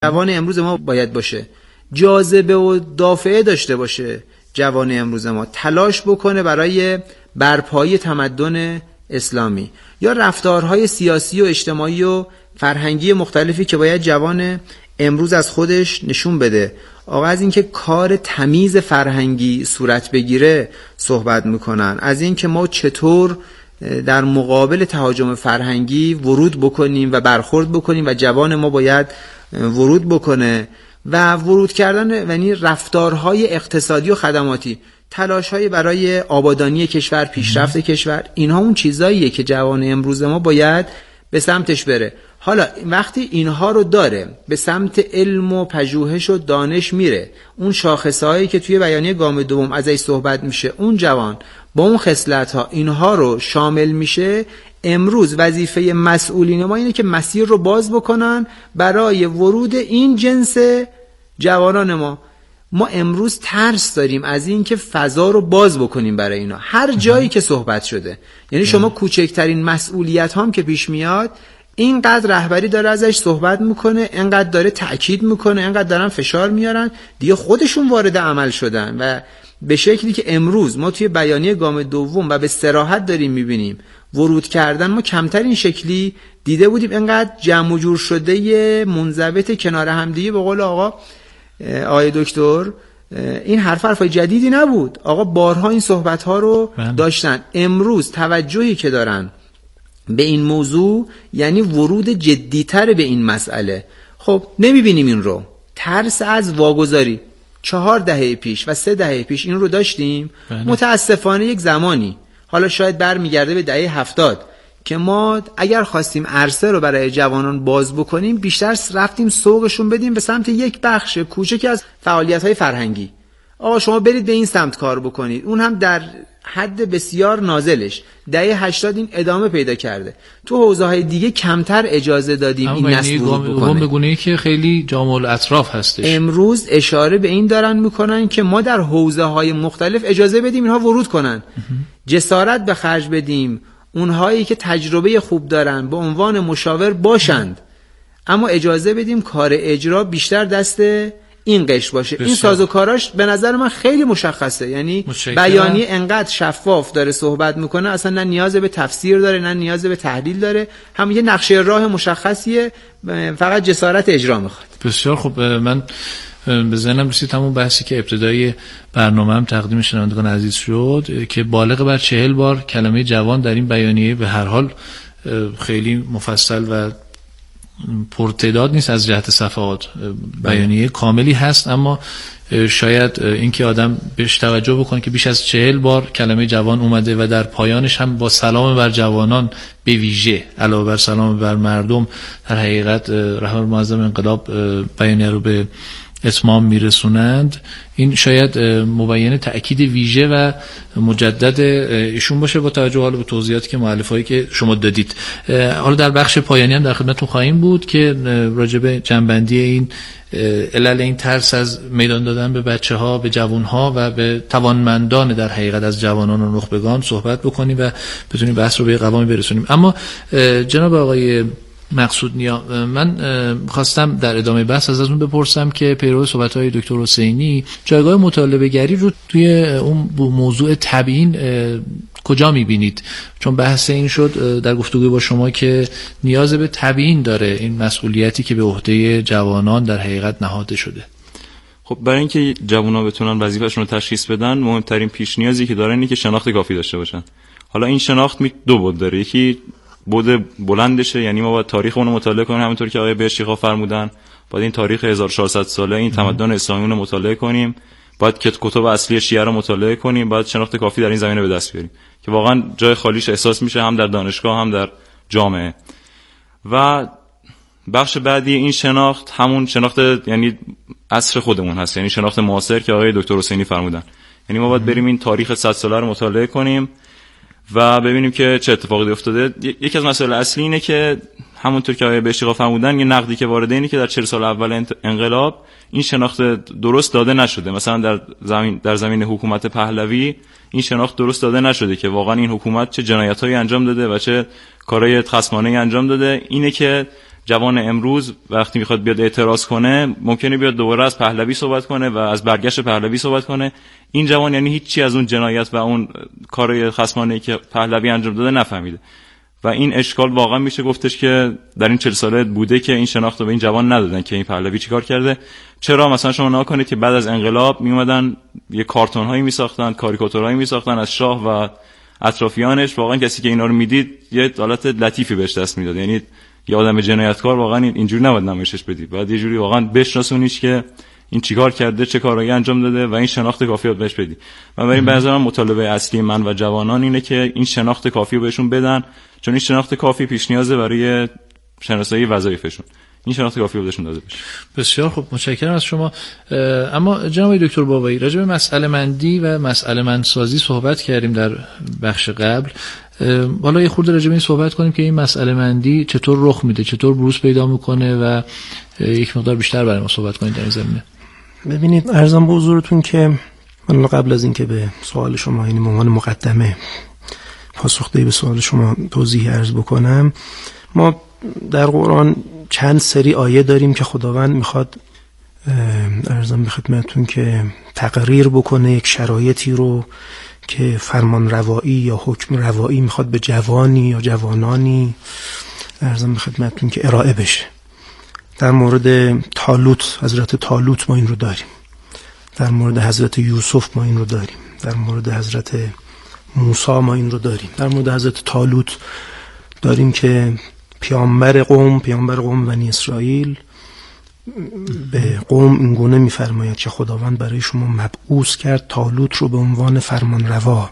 جوان امروز ما باید باشه. جاذبه و دافعه داشته باشه جوان امروز ما، تلاش بکنه برای برپایی تمدن اسلامی، یا رفتارهای سیاسی و اجتماعی و فرهنگی مختلفی که باید جوان امروز از خودش نشون بده. آقا از اینکه کار تمیز فرهنگی صورت بگیره صحبت میکنن، از اینکه ما چطور در مقابل تهاجم فرهنگی ورود بکنیم و برخورد بکنیم و جوان ما باید ورود بکنه و ورود کردن یعنی رفتارهای اقتصادی و خدماتی، تلاش‌های برای آبادانی کشور، پیشرفت کشور، اینها اون چیزاییه که جوان امروز ما باید به سمتش بره. حالا وقتی اینها رو داره به سمت علم و پژوهش و دانش میره، اون شاخصهایی که توی بیانیه گام دوم ازش صحبت میشه، اون جوان با اون خصلت‌ها اینها رو شامل میشه، امروز وظیفه مسئولین ما اینه که مسیر رو باز بکنن برای ورود این جنس جوانان ما. ما امروز ترس داریم از این که فضا رو باز بکنیم برای اینا هر جایی که صحبت شده. یعنی شما کوچکترین مسئولیت هم که پیش میاد اینقدر رهبری داره ازش صحبت میکنه، اینقدر داره تأکید میکنه، اینقدر دارن فشار میارن، دیگه خودشون وارد عمل شدن و به شکلی که امروز ما توی بیانیه گام دوم و به صراحت داریم میبینیم ورود کردن ما کمتر این شکلی دیده بودیم. اینقدر جمع و جور شده منضبط کنار هم دیگه، به قول آقای دکتر این حرفای جدیدی نبود. آقا بارها این صحبت ها رو داشتن. امروز توجهی که دارن به این موضوع یعنی ورود جدیتر به این مسئله. خب نمیبینیم این رو، ترس از واگذاری 4 دهه پیش و 3 دهه پیش این رو داشتیم. متاسفانه یک زمانی، حالا شاید برمیگرده به دهه 70، که ما اگر خواستیم عرصه رو برای جوانان باز بکنیم بیشتر رفتیم سوقشون بدیم به سمت یک بخش کوچکی از فعالیت‌های فرهنگی. آقا شما برید به این سمت کار بکنید، اون هم در حد بسیار نازلش. دهه 80 این ادامه پیدا کرده. تو حوزه‌های دیگه کمتر اجازه دادیم این نسل ورود بکنه. به گونه‌ای که خیلی جامع الاطراف هستش. امروز اشاره به این دارن میکنن که ما در حوزه‌های مختلف اجازه بدیم اینها ورود کنن، جسارت به خرج بدیم، اونهایی که تجربه خوب دارن به عنوان مشاور باشند، اما اجازه بدیم کار اجرا بیشتر دست این قشر باشه. این سازوکاراش به نظر من خیلی مشخصه. یعنی بیانیه انقدر شفاف داره صحبت میکنه، اصلا نه نیاز به تفسیر داره نه نیاز به تحلیل داره، هم یه نقشه راه مشخصیه، فقط جسارت اجرا میخواد. بسیار خوب. من به ذهنم رسید همون بحثی که ابتدای برنامه‌ام تقدیم شنوندگان عزیز شد که بالغ بر 40 بار کلمه جوان در این بیانیه به هر حال خیلی مفصل و پرتعداد نیست از جهت صفحات، بیانیه کاملی هست، اما شاید اینکه آدم بهش توجه بکنه که بیش از 40 بار کلمه جوان اومده و در پایانش هم با سلام بر جوانان به ویژه علاوه بر سلام بر مردم در حقیقت رهبر معظم انقلاب بیانیه رو به اتمام میرسونند. این شاید مبین تأکید ویژه و مجدد ایشون باشه با توجه حالا به توضیحاتی که مؤلفه‌ای که شما دادید. حالا در بخش پایانی هم در خدمتتون خواهیم بود که راجع به جنبندی این علل این ترس از میدان دادن به بچه‌ها، به جوان‌ها و به توانمندان در حقیقت از جوانان و نخبگان صحبت بکنیم و بتونیم بحث رو به قوامی برسونیم. اما جناب آقای مقصود نیا، من خواستم در ادامه بحث ازتون بپرسم که پیرو صحبت‌های دکتر حسینی جایگاه مطالبه گری رو توی اون موضوع تبیین کجا می‌بینید؟ چون بحث این شد در گفتگوی با شما که نیاز به تبیین داره این مسئولیتی که به عهده جوانان در حقیقت نهاده شده. خب برای اینکه جوانان بتونن وظیفه‌شون رو تشخیص بدن، مهمترین پیش نیازی که دارن اینه که شناخت کافی داشته باشن. حالا این شناخت دو بود داره، یکی بود بلندشه، یعنی ما باید تاریخ اون رو مطالعه کنیم همونطور که آقای بهشتی‌خوا فرمودن، باید این تاریخ 1400 ساله این تمدن اسلامی رو مطالعه کنیم، باید کتب اصلی شیعه رو مطالعه کنیم، باید شناخت کافی در این زمینه به دست بیاریم که واقعا جای خالیش احساس میشه هم در دانشگاه هم در جامعه. و بخش بعدی این شناخت همون شناخت یعنی عصر خودمون هست، یعنی شناخت معاصر که آقای دکتر حسینی فرمودن. یعنی ما باید بریم این تاریخ 100 ساله رو مطالعه کنیم و ببینیم که چه اتفاقی افتاده. یکی از مسائل اصلی اینه که همونطور که آقای بهشتی فرمودن، یه نقدی که وارده اینه که در 40 سال اول انقلاب این شناخت درست داده نشده. مثلا در زمین حکومت پهلوی این شناخت درست داده نشده که واقعا این حکومت چه جنایتایی انجام داده و چه کارهای خصمانه‌ای انجام داده. اینه که جوان امروز وقتی میخواد بیاد اعتراض کنه ممکنه بیاد دوباره از پهلوی صحبت کنه و از برگشت پهلوی صحبت کنه. این جوان یعنی هیچی از اون جنایت و اون کار خصمانه‌ای که پهلوی انجام داده نفهمیده و این اشکال واقعا میشه گفتش که در این 40 ساله بوده که این شناخت رو به این جوان ندادن که این پهلوی چیکار کرده. چرا مثلا شما نگاه کنید که بعد از انقلاب میومدن یه کارتون‌هایی میساختن، کاریکاتورهایی میساختن از شاه و اطرافیانش. واقعا کسی که اینا رو میدید یه حالت لطیفی بهش دست میداد، یعنی یه آدم جنایتکار واقعا اینجوری نباید نمایشش بدی، بعد یه جوری واقعا بشناسونیش که این چیکار کرده، چه کارهایی انجام داده و این شناخت کافی رو بهش بدی. بنابراین به نظرم مطالبه اصلی من و جوانان اینه که این شناخت کافی رو بهشون بدن، چون این شناخت کافی پیش نیازه برای شناسایی وظایفشون. این شناخت کافی رو بهشون داده بشه. بسیار خوب، متشکرم از شما. اما جناب دکتر بابایی، راجع به مسئله مندی و مسئله مندسازی صحبت کردیم در بخش قبل. حالا یه خورده راجع به این صحبت کنیم که این مسئله مندی چطور رخ میده، چطور بروز پیدا میکنه و یک مقدار بیشتر برای ما صحبت کنید در این زمینه. ببینید، عرضم به حضورتون که من قبل از اینکه به سوال شما، یعنی به عنوان مقدمه پاسخدهی به سوال شما توضیح عرض بکنم، ما در قرآن چند سری آیه داریم که خداوند میخواد عرضم به خدمتتون که تقریر بکنه یک شرایطی رو که فرمان روایی یا حکم روایی میخواد به جوانی یا جوانانی عرضم به خدمتتون که ارائه بشه. در مورد طالوت، حضرت طالوت ما این رو داریم، در مورد حضرت یوسف ما این رو داریم، در مورد حضرت موسی ما این رو داریم. در مورد حضرت طالوت داریم که پیامبر قوم بنی اسرائیل به قوم اینگونه میفرماید که خداوند برای شما مبعوث کرد طالوت رو به عنوان فرمان روا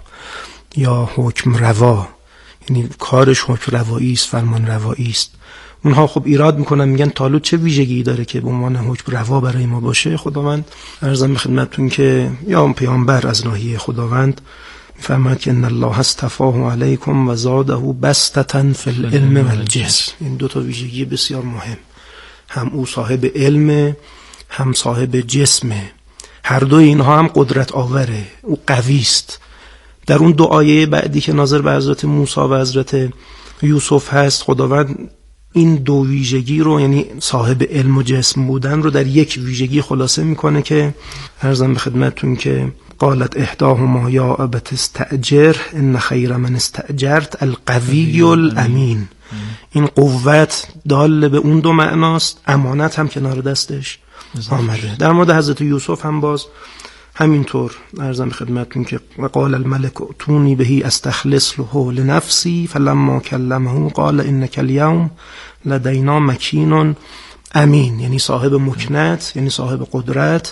یا حکم روا، یعنی کارش حکم روایی است، فرمان روایی است. اونها خب ایراد میکنن، میگن طالوت چه ویژگی داره که به عنوان حکم روا برای ما باشه؟ خداوند عرضم به خدمتتون که یا پیامبر از ناحیه خداوند میفرماید که ان الله اصطفاه علیکم و زاده بسطة فی العلم والجسم. این دو تا ویژگی بسیار مهم، هم او صاحب علم هم صاحب جسمه، هر دو اینها هم قدرت آوره، او قوی است. در اون دو آیه بعدی که ناظر به حضرت موسی و حضرت یوسف هست، خداوند این دو ویژگی رو، یعنی صاحب علم و جسم بودن رو، در یک ویژگی خلاصه میکنه که عرضم به خدمتتون که قالت احداهما یا ابت استأجر ان خیر من استأجرت القوی الامین. این قوت دال به اون دو معناست، امانت هم کنار دستش آمده. در مورد حضرت یوسف هم باز همینطور عرضم خدمتتون که وقال الملك ائتوني به استخلص له لنفسي فلما كلمه قال انك اليوم لدينا مكين امین، یعنی صاحب مکنت، یعنی صاحب قدرت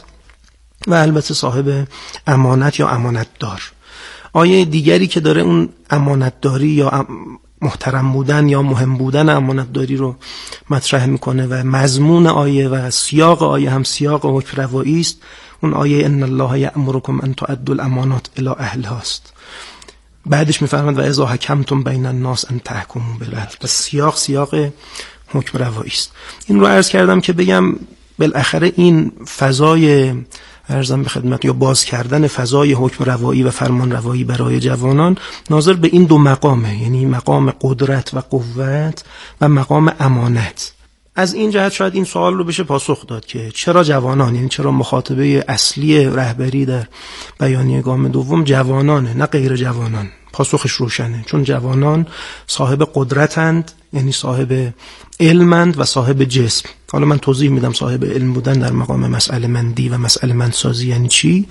و البته صاحب امانت یا امانت دار. آیه دیگری که داره اون امانت داری یا محترم بودن یا مهم بودن امانت داری رو مطرح میکنه و مضمون آیه و سیاق آیه هم سیاق حکم روایی است. اون آیه ان الله یأمرکم ان تؤدوا الامانات الی اهلها است. بعدش میفرماید و اذا حکمتم بین الناس ان تحکموا بالعدل. پس سیاق حکم روایی است. این رو عرض کردم که بگم بالاخره این فضای عرضم به خدمت یا باز کردن فضای حکم روایی و فرمان روایی برای جوانان ناظر به این دو مقامه، یعنی مقام قدرت و قوت و مقام امانت. از این جهت شاید این سوال رو بشه پاسخ داد که چرا جوانان، یعنی چرا مخاطبه اصلی رهبری در بیانیه گام دوم جوانانه نه غیر جوانان؟ پاسخش روشنه، چون جوانان صاحب قدرتند، یعنی صاحب علمند و صاحب جسم. حالا من توضیح میدم صاحب علم بودن در مقام مسئله مندی و مسئله مندسازی یعنی چی.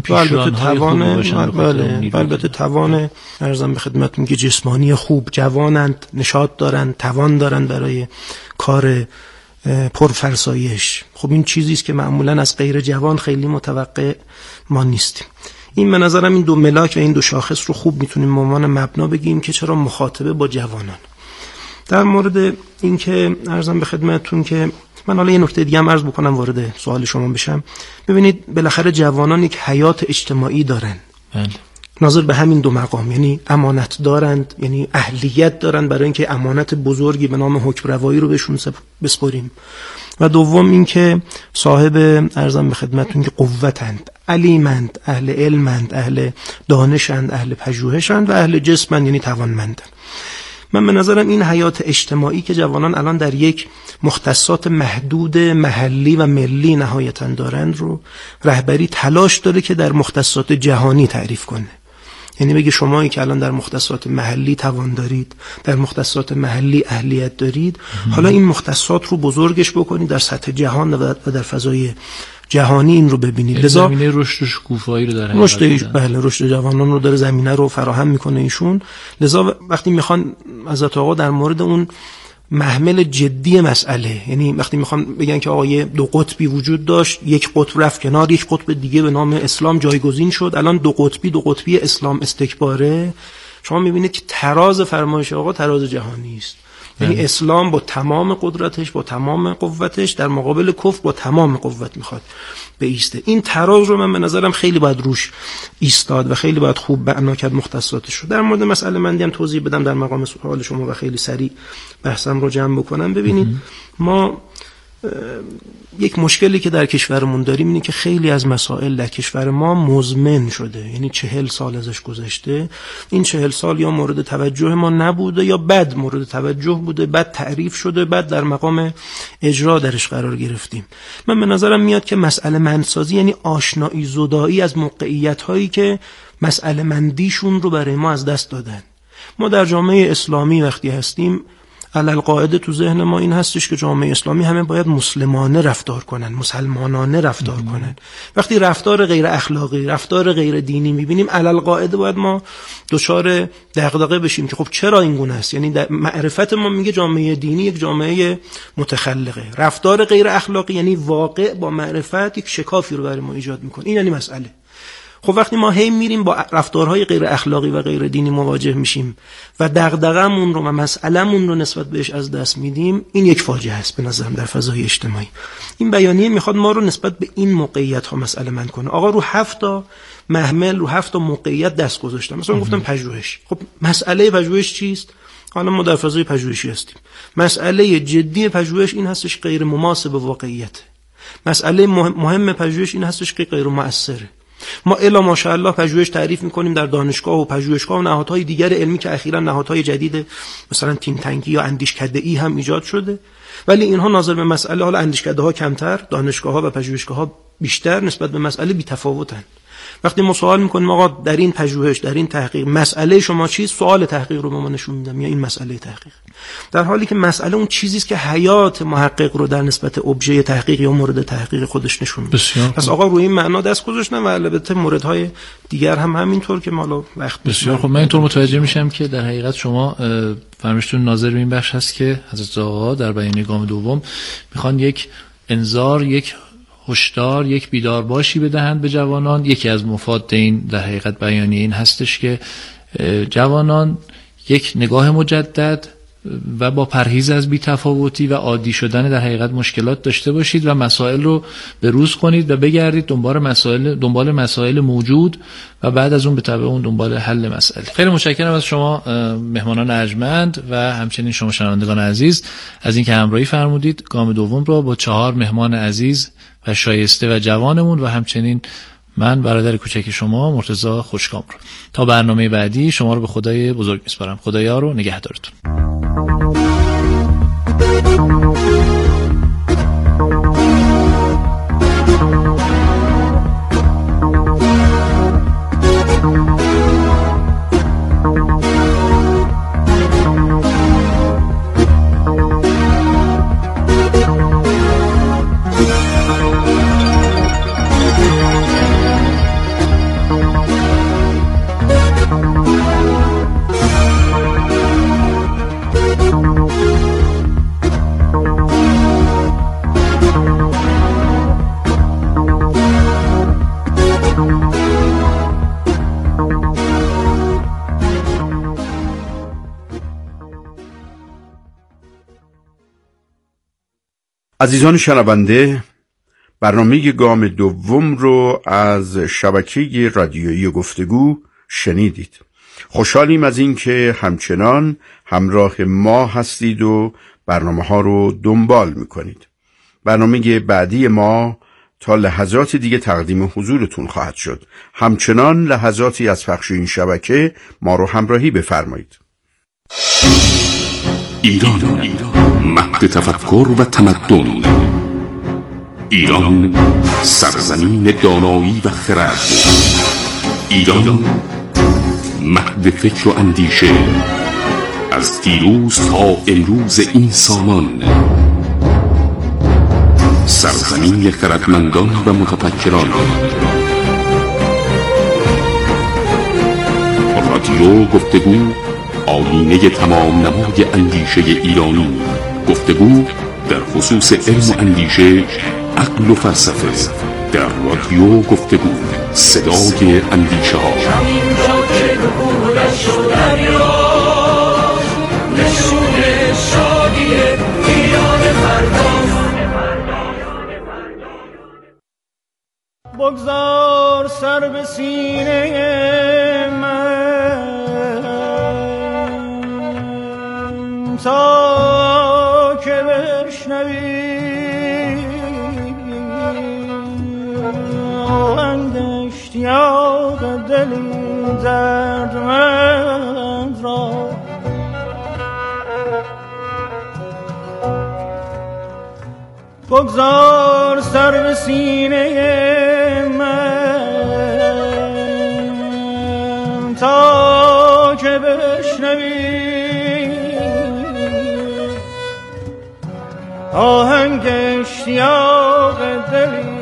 البته توان عرضم به خدمتتون که جسمانی خوب، جوانند، نشاط دارند، توان دارند برای کار پرفرسایش. خب این چیزی است که معمولا از غیر جوان خیلی متوقع ما نیستیم. این به نظرم این دو ملاک و این دو شاخص رو خوب میتونیم به عنوان مبنا بگیم که چرا مخاطبه با جوانان. در مورد این که عرضم به خدمتتون که من حالا یه نکته دیگه هم عرض بکنم وارد سوال شما بشم. ببینید بالاخره جوانان یک حیات اجتماعی دارن. ناظر به همین دو مقام، یعنی امانت دارند، یعنی اهلیت دارند برای اینکه امانت بزرگی به نام حکم روایی رو بهشون بسپاریم، و دوم این که صاحب عرضم به خدمتتون که قوتند، علیمند، اهل علمند، اهل دانشند، اهل پژوهشند و اهل جسمند، یعنی توانمندند. من به نظرم این حیات اجتماعی که جوانان الان در یک مختصات محدود محلی و ملی نهایتاً دارند رو رهبری تلاش داره که در مختصات جهانی تعریف کنه. یعنی بگه شمایی که الان در مختصات محلی توان دارید، در مختصات محلی اهلیت دارید، حالا این مختصات رو بزرگش بکنید در سطح جهان و در فضای جهانی این رو ببینید. لذا زمینه رشد و شکوفایی رو داره، رشد جوانان رو داره زمینه رو فراهم میکنه ایشون. لذا وقتی میخوان حضرت آقا در مورد اون محمل جدی مسئله، یعنی وقتی میخوان بگن که آقا یه دو قطبی وجود داشت، یک قطب رفت کنار، یک قطب دیگه به نام اسلام جایگزین شد، الان دو قطبی اسلام استکباره، شما میبینید که تراز فرمایش آقا تراز جهانی است. یعنی اسلام با تمام قدرتش، با تمام قوتش در مقابل کفر با تمام قوت میخواد بایسته. این تراز رو من به نظرم خیلی باید روش ایستاد و خیلی باید خوب معنا کرد مختصاتش رو. در مورد مسئله مندی هم توضیح بدم در مقام سوال شما و خیلی سریع بحثم رو جمع بکنم. ببینید ما یک مشکلی که در کشورمون داریم اینه که خیلی از مسائل در کشور ما مزمن شده، یعنی 40 سال ازش گذشته، این 40 سال یا مورد توجه ما نبوده یا بد مورد توجه بوده، بد تعریف شده، بد در مقام اجرا درش قرار گرفتیم. من به نظرم میاد که مسئله مندسازی یعنی آشنایی زدایی از موقعیت هایی که مسئله مندیشون رو برای ما از دست دادن. ما در جامعه اسلامی وقتی هستیم علالقاعده تو ذهن ما این هستش که جامعه اسلامی همه باید مسلمانه رفتار کنن، مسلمانانه رفتار کنن. وقتی رفتار غیر اخلاقی، رفتار غیر دینی میبینیم علالقاعده باید ما دچار دغدغه بشیم که خب چرا این گونه است. یعنی در معرفت ما میگه جامعه دینی یک جامعه متخلقه، رفتار غیر اخلاقی یعنی واقع با معرفت یک شکافی رو برای ما ایجاد میکنه. این یعنی مسئله. خب وقتی ما هی میریم با رفتارهای غیر اخلاقی و غیر دینی مواجه میشیم و دغدغه‌مون رو و مسئله‌مون رو نسبت بهش از دست میدیم، این یک فاجعه است به نظرم در فضای اجتماعی. این بیانیه میخواد ما رو نسبت به این موقعیت ها مسئله مند کنه. آقا رو 7 تا محمل، رو 7 تا موقعیت دست گذاشتم. مثلا گفتم پژوهش. خب مسئله پژوهش چیست؟ حالا ما در فضای پژوهشی هستیم. مسئله جدی پژوهش این هستش غیر مماس به واقعیت. مسئله مهم پژوهش این هستش که غیر مؤثره. ما الا ماشاءالله پژوهش تعریف میکنیم در دانشگاه و پژوهشگاه و نهادهای دیگر علمی که اخیراً نهادهای جدید مثلا تیم تنکی یا اندیشکده‌ای هم ایجاد شده، ولی اینها ناظر به مسئله، حالا اندیشکده‌ها کمتر، دانشگاه‌ها و پژوهشگاه‌ها بیشتر، نسبت به مسئله بی‌تفاوتن. وقتی ما سوال میکنیم آقا در این پژوهش، در این تحقیق مسئله شما چیست، سوال تحقیق رو به ما نشون میدم یا این مسئله تحقیق، در حالی که مسئله اون چیزی است که حیات محقق رو در نسبت ابژه تحقیق یا مورد تحقیق خودش نشون میده. پس آقا روی این معنا دست گذاشتن و البته موردهای دیگر هم همینطور که مالا وقت بسیار خب. من اینطور متوجه میشم که در حقیقت شما فرمایشتون ناظر به این بخش هست که حضرت آقا در بیانیه گام دوم میخوان یک انذار، یک هشدار، یک بیدارباشی بدهند به جوانان. یکی از مفاد این در حقیقت بیانیه این هستش که جوانان یک نگاه مجدد و با پرهیز از بی‌تفاوتی و عادی شدن در حقیقت مشکلات داشته باشید و مسائل رو به روز کنید و بگردید دنبال مسائل موجود و بعد از اون به تبع اون دنبال حل مسئله. خیلی متشکرم از شما مهمانان ارجمند و همچنین شما شنوندگان عزیز از اینکه همراهی فرمودید گام دوم رو با 4 مهمان عزیز و شایسته و جوانمون و همچنین من برادر کوچک شما مرتضی خوشکام رو. تا برنامه بعدی شما رو به خدای بزرگ میسپارم. خدایا رو نگهدارتون. عزیزان شنونده، برنامه گام دوم رو از شبکه رادیویی گفتگو شنیدید. خوشحالیم از این که همچنان همراه ما هستید و برنامه ها رو دنبال میکنید. برنامه بعدی ما تا لحظات دیگه تقدیم حضورتون خواهد شد. همچنان لحظاتی از پخش این شبکه ما رو همراهی بفرمایید. ایران مهد تفکر و تمدن. ایران سرزمین دانایی و خرد. ایران مهد فکر و اندیشه، از دیروز تا امروز این سامان. سرزمین خردمندان و متفکران. رادیو گفتگو، آیینه تمام نمای اندیشه ایرانی. گفتگو در خصوص علم و اندیشه، عقل و فلسفه. در رادیو گفتگو، صدای اندیشه ها. بگذار سر به سینه من تا که بشنوی آهنگ اشتیاق دلی دردمند را. بگذار سر به سینه من تا که بشنوی آهنگ اشتیاق دلی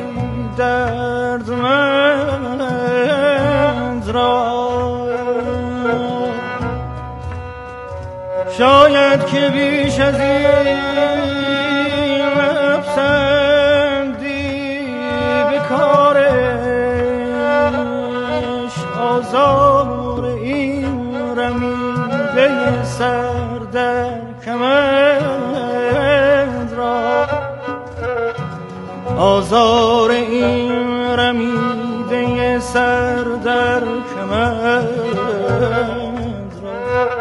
دردمند را. شاید که بیش از این به کارش آزار این رمیده سر در کمند را. آزار این رمیده سر در کمند را.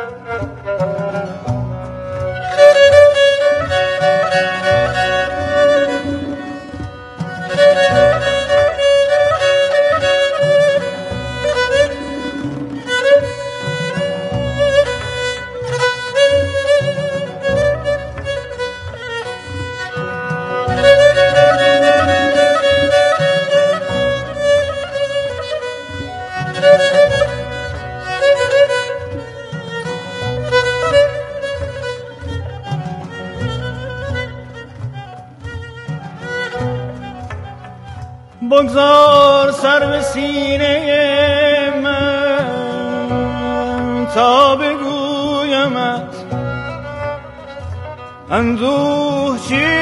بگذار سر به سینه من تا بگویمت اندوه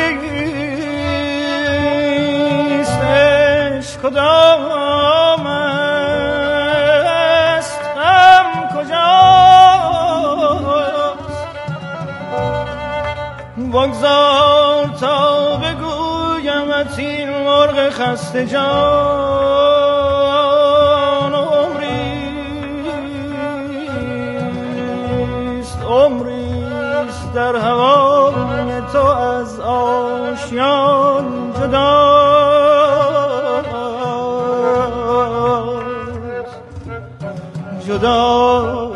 چیست، عشق کدام است، غم کجاست. بگذار تا بگویمت این مرغ خسته جان عمریست در هوای تو از آشیان جداست.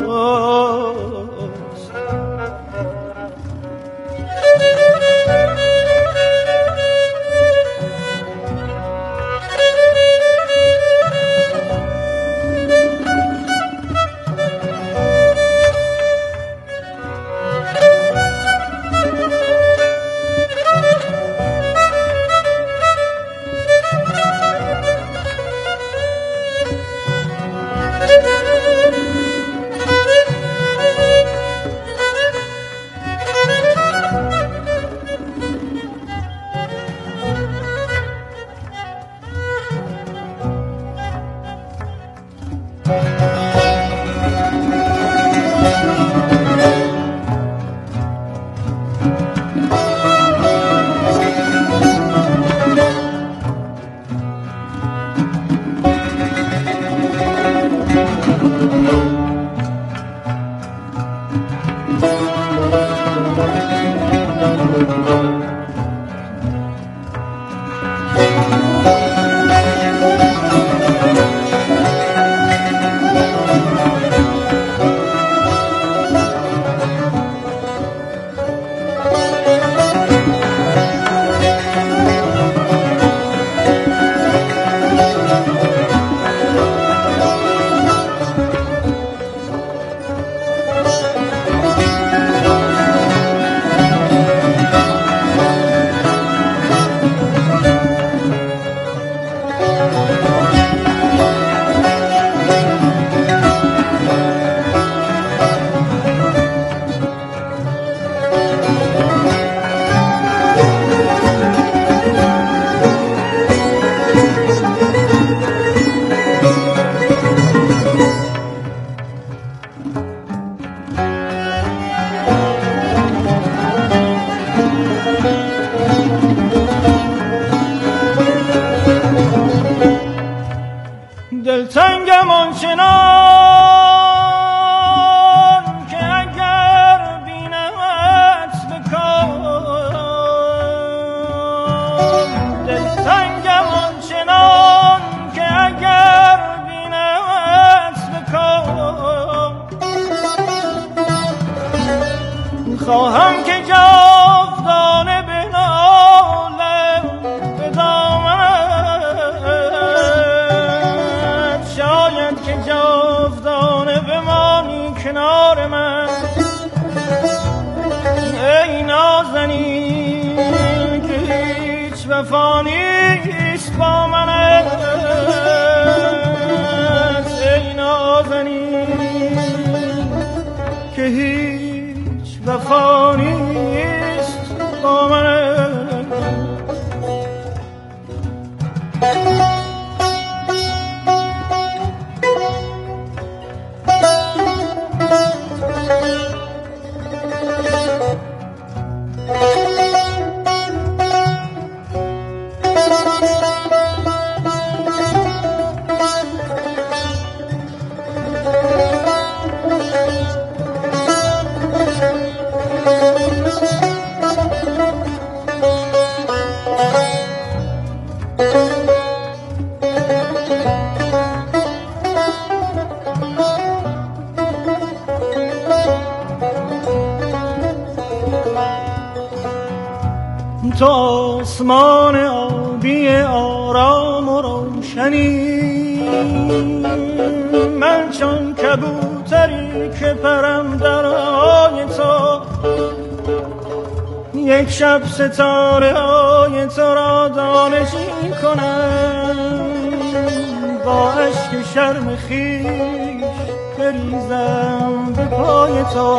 وفا نیست با منت ای نازنین که هیچ وفا نیست با منت. تو آسمان آبی آرام و روشنی، من چون کبوتری که پرم در هوای تو، یک شب ستاره های تو را دانشی کنم، با عشق شرم خویش بریزم به پای تو.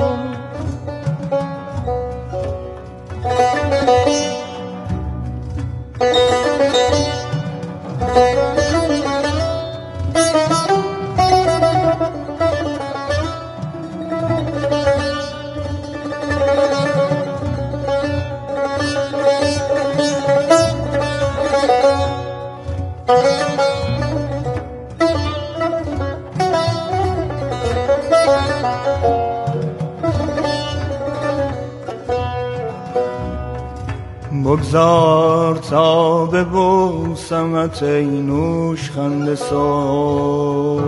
بگذار تا ببوسمت ای نوشخند صبح،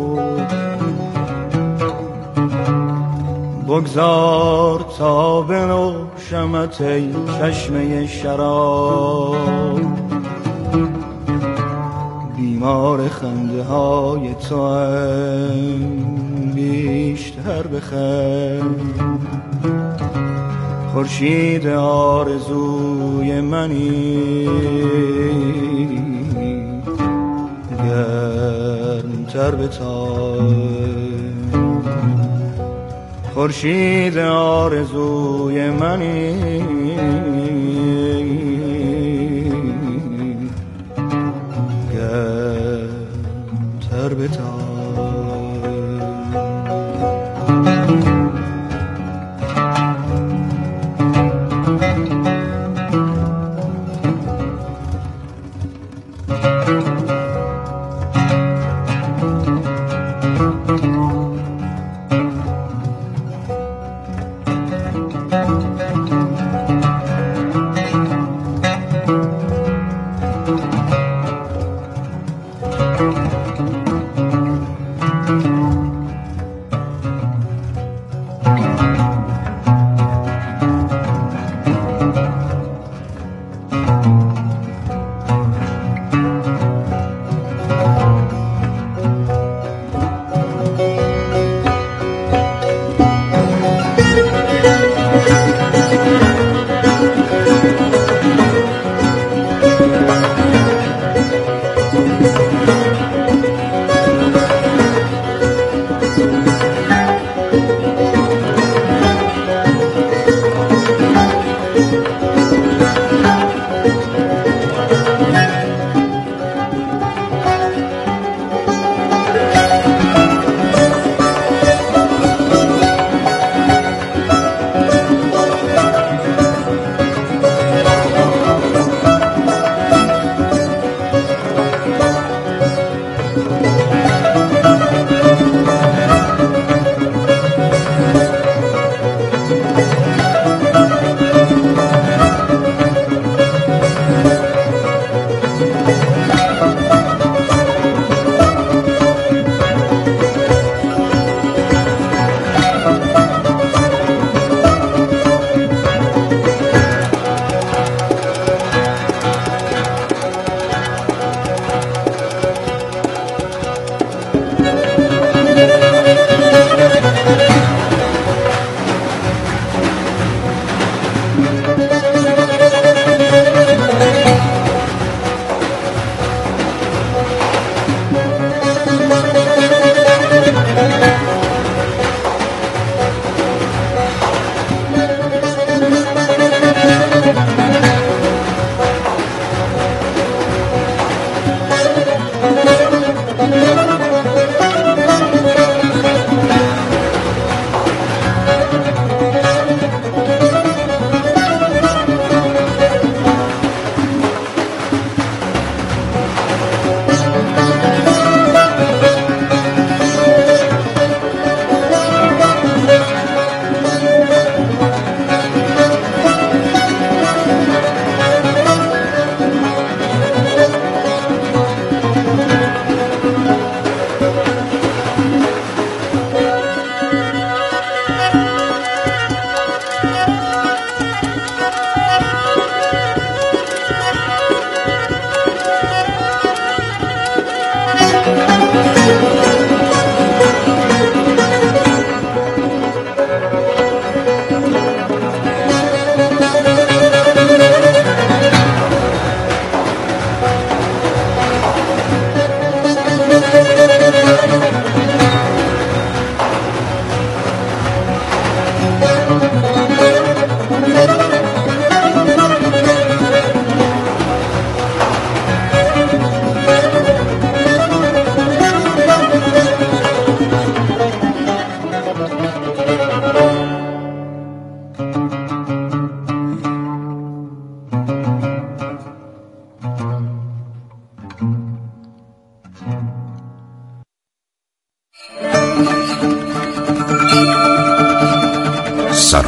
بگذار تا بنوشمت ای چشمه شراب، بیمار خنده های تو هم بیشتر بخند، خورشید آرزوی منی گرمتر بتاب، خورشید آرزوی منی گرمتر بتاب.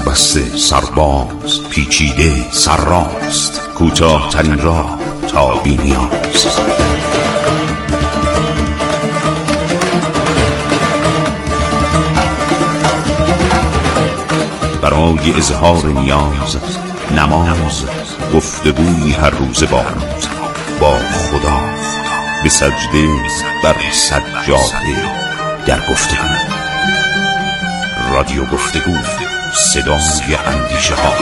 سربسته سرباز پیچیده سرراست، کوتاه ترین راه تا بی‌نیاز. برای اظهار نیاز نماز، گفتگوی هر روز با خدا، به سجده بر سجاده در گفتگو. رادیو گفتگو، صدای اندیشه ها.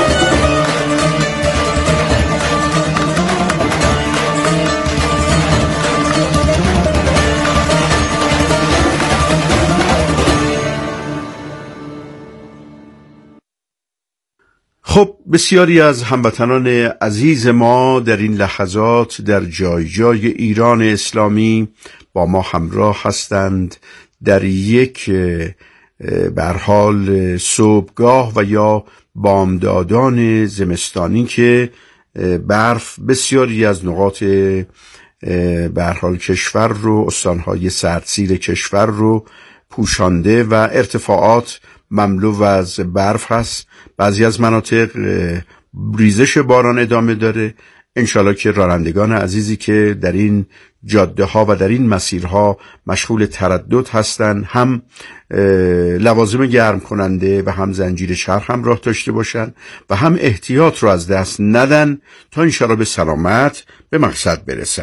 خب، بسیاری از هموطنان عزیز ما در این لحظات در جای جای ایران اسلامی با ما همراه هستند در یک به هر حال صبحگاه و یا بامدادان زمستانی که برف بسیاری از نقاط به هر حال کشور رو، استانهای سردسیر کشور رو پوشانده و ارتفاعات مملو از برف هست. بعضی از مناطق ریزش باران ادامه داره. انشالله که رانندگان عزیزی که در این جاده ها و در این مسیرها مشغول تردد هستند، هم لوازم گرم کننده و هم زنجیر چرخ همراه داشته باشند و هم احتیاط رو از دست ندن تا انشالله به سلامت به مقصد برسن.